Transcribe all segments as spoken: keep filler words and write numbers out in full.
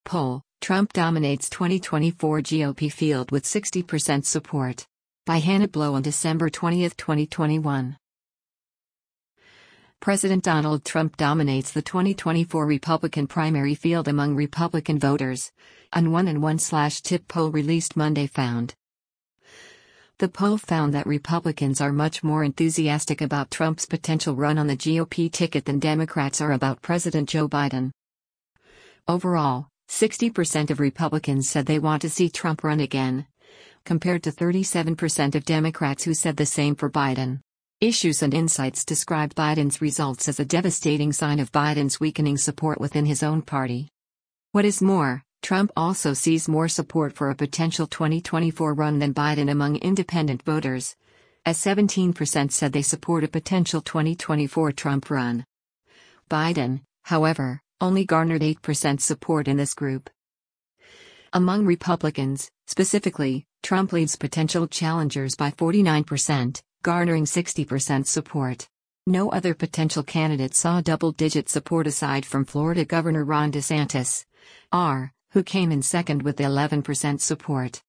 poll, Trump dominates twenty twenty-four G O P field with sixty percent support. By Hannah Blow on December twentieth, twenty twenty-one. President Donald Trump dominates the twenty twenty-four Republican primary field among Republican voters, an one in one tip poll released Monday found. The poll found that Republicans are much more enthusiastic about Trump's potential run on the G O P ticket than Democrats are about President Joe Biden. Overall, sixty percent of Republicans said they want to see Trump run again, compared to thirty-seven percent of Democrats who said the same for Biden. Issues and Insights described Biden's results as a devastating sign of Biden's weakening support within his own party. What is more, Trump also sees more support for a potential twenty twenty-four run than Biden among independent voters, as seventeen percent said they support a potential twenty twenty-four Trump run. Biden, however, only garnered eight percent support in this group. Among Republicans, specifically, Trump leads potential challengers by forty-nine percent, garnering sixty percent support. No other potential candidate saw double-digit support aside from Florida Governor Ron DeSantis, R, who came in second with eleven percent support.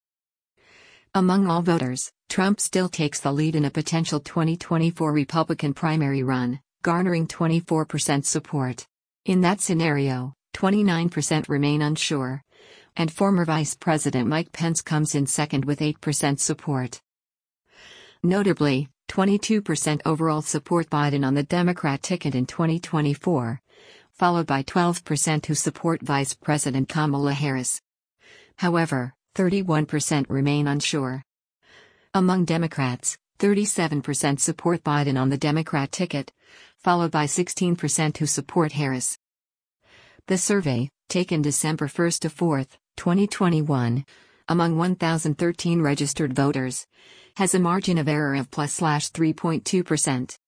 Among all voters, Trump still takes the lead in a potential twenty twenty-four Republican primary run, garnering twenty-four percent support. In that scenario, twenty-nine percent remain unsure, and former Vice President Mike Pence comes in second with eight percent support. Notably, twenty-two percent overall support Biden on the Democrat ticket in twenty twenty-four, followed by twelve percent who support Vice President Kamala Harris. However, thirty-one percent remain unsure. Among Democrats, thirty-seven percent support Biden on the Democrat ticket, followed by sixteen percent who support Harris. The survey, taken December first to fourth, twenty twenty-one, among one thousand thirteen registered voters, has a margin of error of plus three point two percent.